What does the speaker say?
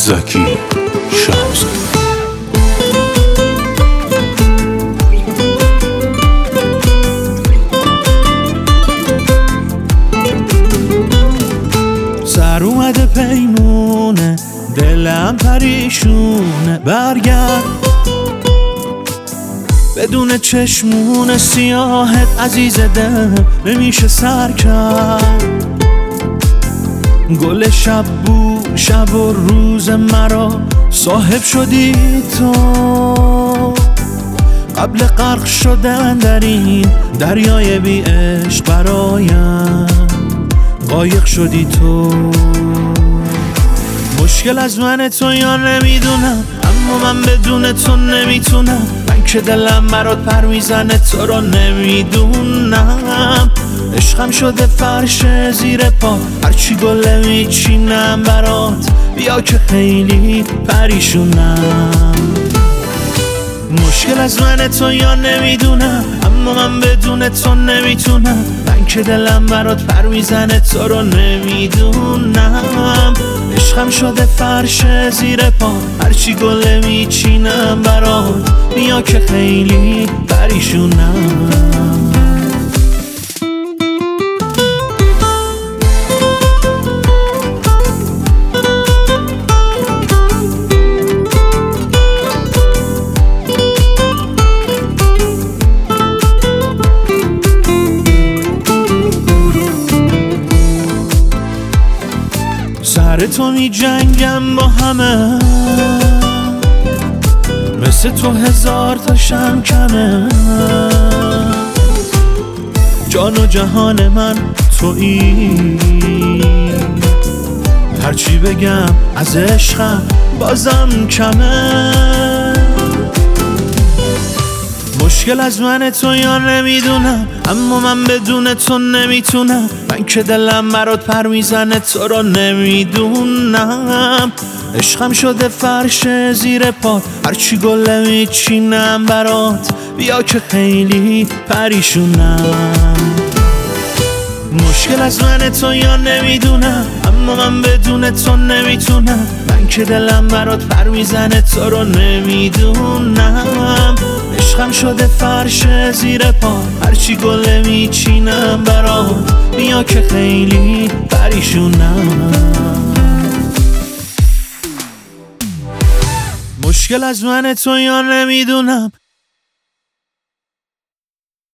زکی شهرزاد. سر اومده پیمونه، دلم پریشونه، برگرد بدون چشمون سیاهت عزیز دل نمیشه سر کرد. گل شب بود شب و روز مرا صاحب شدی تو، قبل غرق شدن در این دریای بی عشق برایم غایق شدی تو. مشکل از من تو یا نمیدونم، اما من بدون تو نمیتونم. من که دلم برات پر میزنه تو رو نمیدونم. عشقم شده فرش زیر پا، هرچی گله میچینم برات، بیا که خیلی پریشونم. مشکل از من تو یا نمیدونم، اما من بدون تو نمیتونم. من که دلم برات پر میزنه تو رو نمیدونم. عشقم شده فرش زیر پا، هرچی گله میچینم برات، بیا که خیلی پریشونم. سر تو می جنگم با همه، مثل تو هزار تا شم کمه. جان و جهان من تویی، هرچی بگم از عشقم بازم کمه. مشکل از من تو یا نمیدونم، اما من بدون تو نمیتونم. من که دلم برات پر میزنه تو رو نمیدونم. عشقم شده فرش زیر پا، هرچی گله میچینم برات، بیا که خیلی پریشونم. مشکل از من تو یا نمیدونم، اما من بدون تو نمیتونم. من که دلم برات پر میزنه تو رو نمیدونم. عشقم شده فرش زیر پا، هرچی گله میچینم برات، بیا که خیلی پریشونم. مشکل از من تو یا نمیدونم،